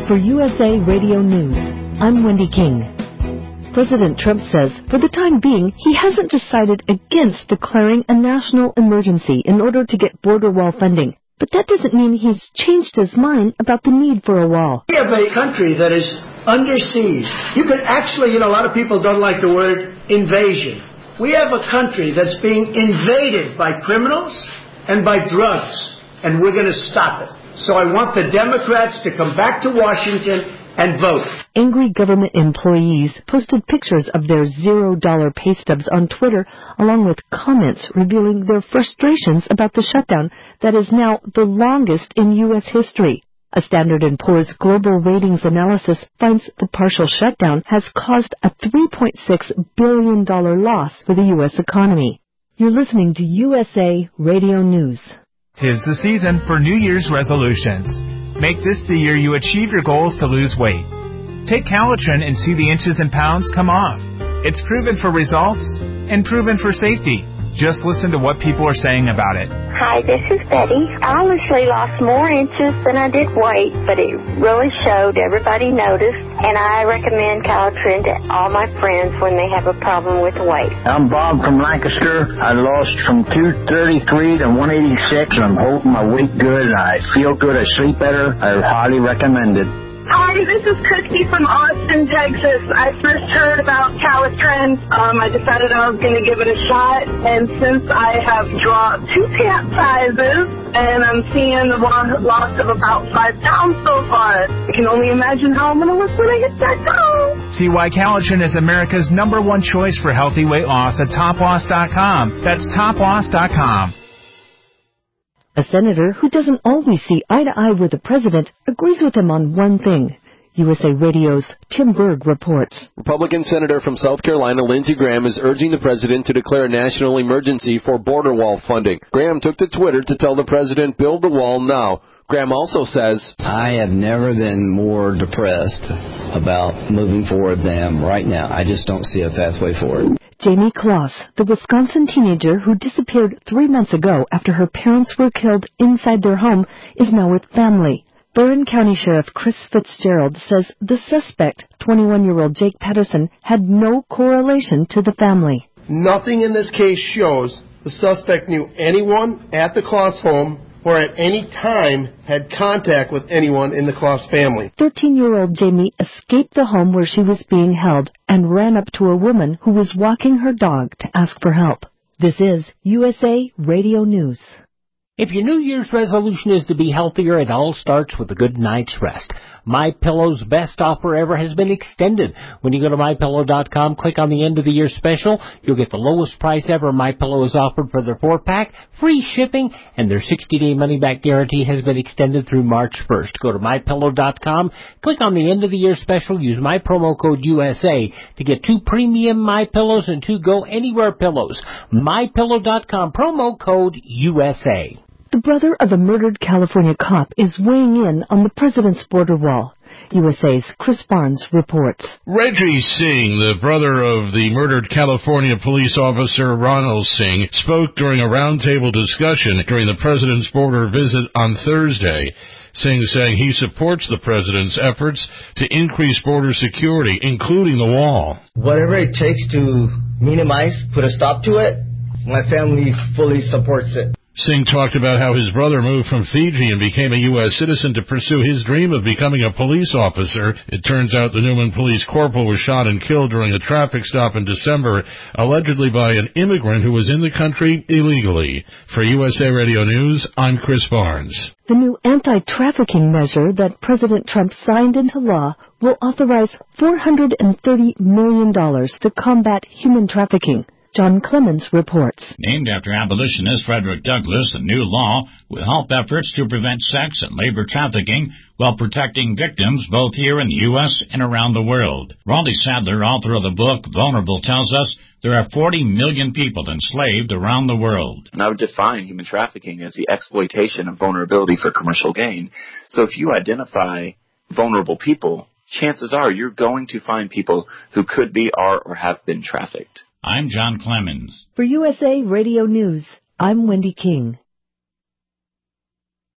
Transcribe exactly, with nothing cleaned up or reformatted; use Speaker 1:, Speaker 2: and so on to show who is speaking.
Speaker 1: For U S A Radio News, I'm Wendy King. President Trump says, for the time being, he hasn't decided against declaring a national emergency in order to get border wall funding. But that doesn't mean he's changed his mind about the need for a wall.
Speaker 2: We have a country that is under siege. You could actually, you know, a lot of people don't like the word invasion. We have a country that's being invaded by criminals and by drugs, and we're going to stop it. So I want the Democrats to come back to Washington and vote.
Speaker 1: Angry government employees posted pictures of their zero-dollar pay stubs on Twitter, along with comments revealing their frustrations about the shutdown that is now the longest in U S history. A Standard and Poor's global ratings analysis finds the partial shutdown has caused a three point six billion dollars loss for the U S economy. You're listening to U S A Radio News.
Speaker 3: 'Tis the season for New Year's resolutions. Make this the year you achieve your goals to lose weight. Take Calitrin and see the inches and pounds come off. It's proven for results and proven for safety. Just listen to what people are saying about it.
Speaker 4: Hi, this is Betty. I honestly lost more inches than I did weight, but it really showed. Everybody noticed, and I recommend Calitrin to all my friends when they have a problem with weight.
Speaker 5: I'm Bob from Lancaster. I lost from two thirty-three to one eighty-six. I'm holding my weight good. I feel good. I sleep better. I highly recommend it.
Speaker 6: Hi, this is Christy from Austin, Texas. I first heard about Calitrin. Um, I decided I was going to give it a shot, and since I have dropped two pant sizes, and I'm seeing a loss of about five pounds so far, I can only imagine how I'm going to look when I get that goal.
Speaker 3: See why Calitrin is America's number one choice for healthy weight loss at top loss dot com. That's top loss dot com.
Speaker 1: A senator who doesn't always see eye to eye with the president agrees with him on one thing. U S A Radio's Tim Berg reports.
Speaker 7: Republican Senator from South Carolina Lindsey Graham is urging the president to declare a national emergency for border wall funding. Graham took to Twitter to tell the president, build the wall now. Graham also says,
Speaker 8: I have never been more depressed about moving forward than right now. I just don't see a pathway forward.
Speaker 1: Jamie Kloss, the Wisconsin teenager who disappeared three months ago after her parents were killed inside their home, is now with family. Barron County Sheriff Chris Fitzgerald says the suspect, twenty-one-year-old Jake Patterson, had no correlation to the family.
Speaker 9: Nothing in this case shows the suspect knew anyone at the Kloss home or at any time had contact with anyone in the Kloss family.
Speaker 1: thirteen-year-old Jamie escaped the home where she was being held and ran up to a woman who was walking her dog to ask for help. This is U S A Radio News.
Speaker 10: If your New Year's resolution is to be healthier, it all starts with a good night's rest. MyPillow's best offer ever has been extended. When you go to my pillow dot com, click on the end of the year special, you'll get the lowest price ever MyPillow has offered for their four-pack, free shipping, and their sixty-day money-back guarantee has been extended through March first. Go to my pillow dot com, click on the end of the year special, use my promo code U S A to get two premium MyPillows and two Go Anywhere pillows. my pillow dot com, promo code U S A.
Speaker 1: The brother of a murdered California cop is weighing in on the president's border wall. U S A's Chris Barnes reports.
Speaker 11: Reggie Singh, the brother of the murdered California police officer Ronald Singh, spoke during a roundtable discussion during the president's border visit on Thursday. Singh saying he supports the president's efforts to increase border security, including the wall.
Speaker 12: Whatever it takes to minimize, put a stop to it, my family fully supports it.
Speaker 11: Singh talked about how his brother moved from Fiji and became a U S citizen to pursue his dream of becoming a police officer. It turns out the Newman police corporal was shot and killed during a traffic stop in December, allegedly by an immigrant who was in the country illegally. For U S A Radio News, I'm Chris Barnes.
Speaker 1: The new anti-trafficking measure that President Trump signed into law will authorize four hundred thirty million dollars to combat human trafficking. John Clemens reports.
Speaker 13: Named after abolitionist Frederick Douglass, the new law will help efforts to prevent sex and labor trafficking while protecting victims both here in the U S and around the world. Raleigh Sadler, author of the book Vulnerable, tells us there are forty million people enslaved around the world.
Speaker 14: And I would define human trafficking as the exploitation of vulnerability for commercial gain. So if you identify vulnerable people, chances are you're going to find people who could be, are, or have been trafficked.
Speaker 13: I'm John Clemens.
Speaker 1: For U S A Radio News, I'm Wendy King.